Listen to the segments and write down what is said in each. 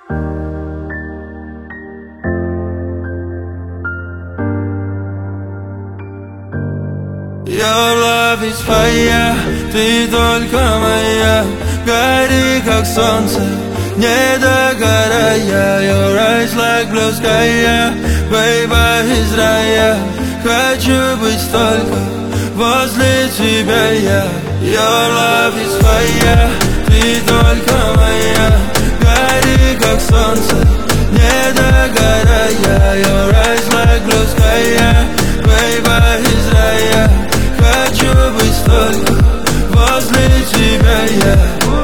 Your love is fire, ты только моя. Гори, как солнце, не догорая. Your eyes like blue sky, baby, из рая. Хочу быть только возле тебя я. Your love is fire, ты только моя. Гори, как солнце, не догорая. Your eyes like blue sky, baby, из рая. Хочу быть только возле тебя я.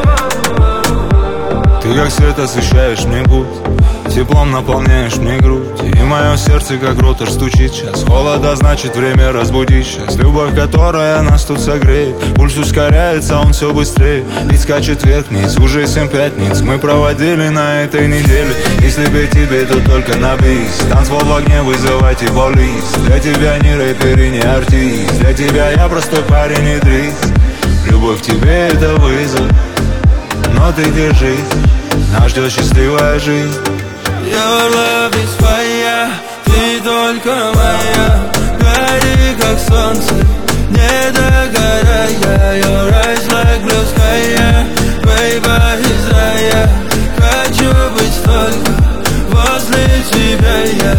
Ты как свет освещаешь мне путь, теплом наполняешь мне грудь. И мое сердце как ротор стучит сейчас. Холода, значит время разбудить сейчас. Любовь, которая нас тут согреет. Пульс ускоряется, он все быстрее. Ведь скачет вверх-вниз, уже 7 пятниц мы проводили на этой неделе. Если бы тебе, то только на бис. Танцпол в огне, вызывайте полис. Для тебя не рэпер и не артист. Для тебя я простой парень и дрис. Любовь к тебе это вызов, но ты держись, нас ждет счастливая жизнь. Your love is fire, ты только моя. Гори, как солнце, не догорая. Your eyes like blue sky, baby, из рая. Хочу быть только возле тебя я.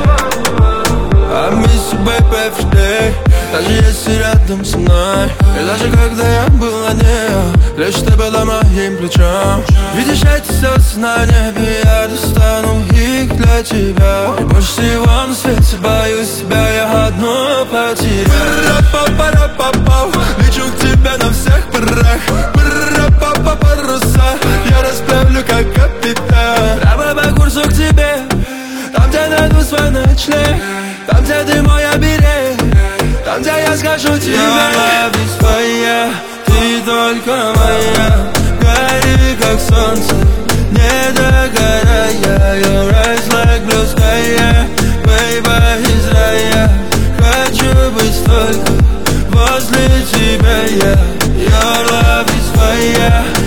I miss you, baby, every day. Даже если рядом со мной, и даже когда я был на ней, лишь ты была моим плечом. Видишь эти слезы на небе, я достану их для тебя. И больше всего на свете боюсь себя я одну потерять. Пара-па-пара-па-пау, лечу к тебе на всех парах. Пара-па-па-паруса, я расправлю как капитан. Прямо по курсу к тебе, там где найду свой ночлег. Там где ты мой оберег, там где я скажу тебе. Your love is fire, ты только моя. Гори, как солнце, не догорая. Your eyes like blue sky, baby, из рая. Хочу быть только возле тебя я. Your love is fire.